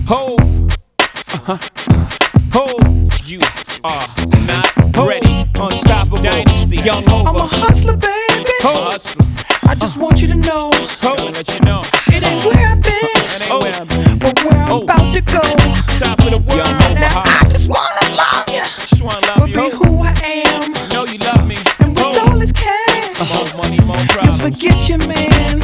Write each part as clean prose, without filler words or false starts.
Hove, Hove, you are not ready. Unstoppable dynasty, young Hova. I'm a hustler, baby. Hustler. I just want you to know Tryna let you know. it ain't where I've been, It ain't where I've been. but where I'm about to go. Top of the world. Young Hova. Now I just wanna love you, Just wanna love but you. be who I am. Know you love me. And with all this cash, More money, more you problems. forget your man.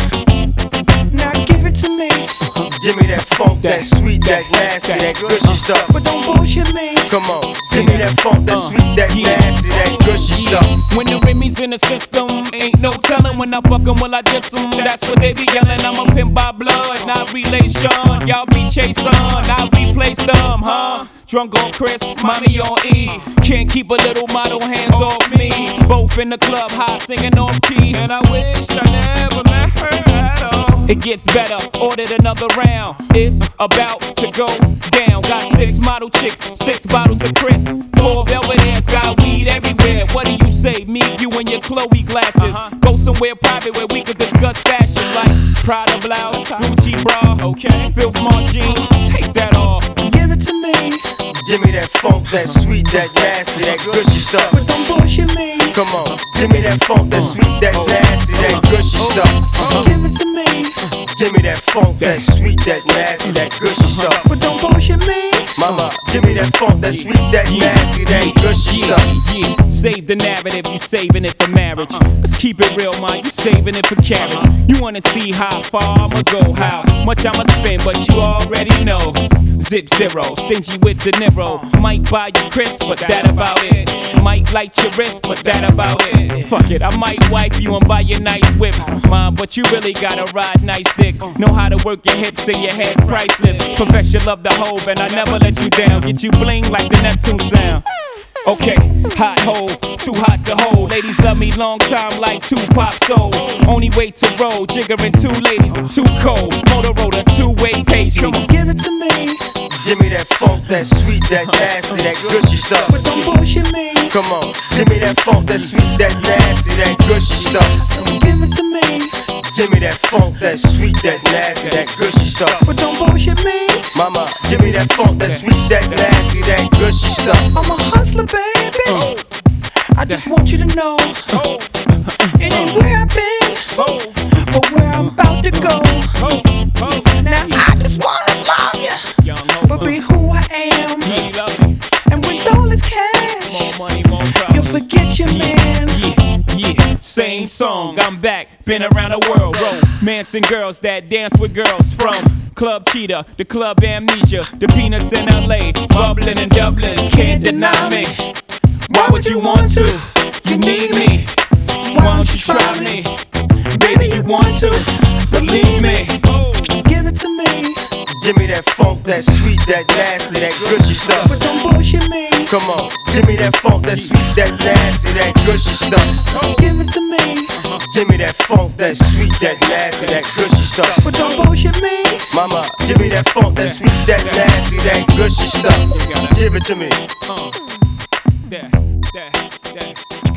Now give it to me, Give me that funk, that sweet, that nasty, that gushy stuff. but don't bullshit me. Come on, give me that funk, that sweet, that nasty, that gushy stuff. When the Remy's in the system, ain't no telling when I fuck 'em, will I diss 'em? That's what they be yelling. I'm a pimp by blood, not relation. Y'all be chasing, I replace them, huh? Drunk on Chris, mommy on E. Can't keep a little model hands off me. Both in the club, high singing off key. And I wish I never met her at all. It gets better, ordered another round. It's about to go down. Got 6 model chicks, 6 bottles of Chris. 4 Belvedere's, got weed everywhere. What do you say? Me, you, and your Chloe glasses. Go somewhere private where we could discuss fashion, like Prada blouse, Gucci bra, okay? Filth Mart jeans, take that off. Give it to me, Give me that funk, that sweet, that nasty, that gushy stuff. but don't bullshit me. Come on, give me that funk, that sweet, that nasty, that gushy stuff. Give it to me, Give me that funk, that sweet, that nasty, that gushy stuff. but don't bullshit me. Mama, give me that funk, that sweet, that nasty, that gushy stuff. Yeah, save the narrative, you saving it for marriage. Let's keep it real, man, you saving it for carriage. You wanna see how far I'ma go, how much I'ma spend, but you already know. Zip zero, stingy with the Niro. Might buy you crisp, but that about it. Might light your wrist, but that about it. Fuck it, I might wipe you and buy you nice whips. Mom, but you really gotta ride nice dick. Know how to work your hips and your head's priceless. Profess you love the Hove and I never let you down. Get you bling like the Neptune sound. Okay, hot Hove, too hot to hold. Ladies love me long time like Tupac soul. Only way to roll, jiggering 2 ladies, too cold. Motorola, 2-way page. Come on. Give it to me, Give me that funk, that sweet, that nasty, that gushy stuff. but don't bullshit me. Come on, give me that funk, that sweet, that nasty, that gushy stuff. Give it to me, Give me that funk, that sweet, that nasty, that gushy stuff. but don't bullshit me. Mama, give me that funk, that sweet, that nasty, that gushy stuff. I'm a hustler, baby. I just want you to know it ain't where I've been, but where I'm about to go. Now I just wanna love you, but be who I am. And with all this cash, More money, more you'll problems. forget your man. Yeah, same song, I'm back, been around the world, romancing girls that dance with girls from Club Cheetah, the Club Amnesia, the Peanuts in LA, bubbling in Dublin, can't deny me. Why would you want to? You need me. Why don't you try me? Baby, you want to? Believe me. Give it to me, Give me that funk, that sweet, that nasty, that gushy stuff. but don't bullshit me. Come on, give me that funk, that sweet, that nasty, that gushy stuff. Give it to me, Give me that funk, that sweet, that nasty, that gushy stuff. but don't bullshit me. Mama, give me that funk, that sweet, that nasty, that gushy stuff. Give it to me. That.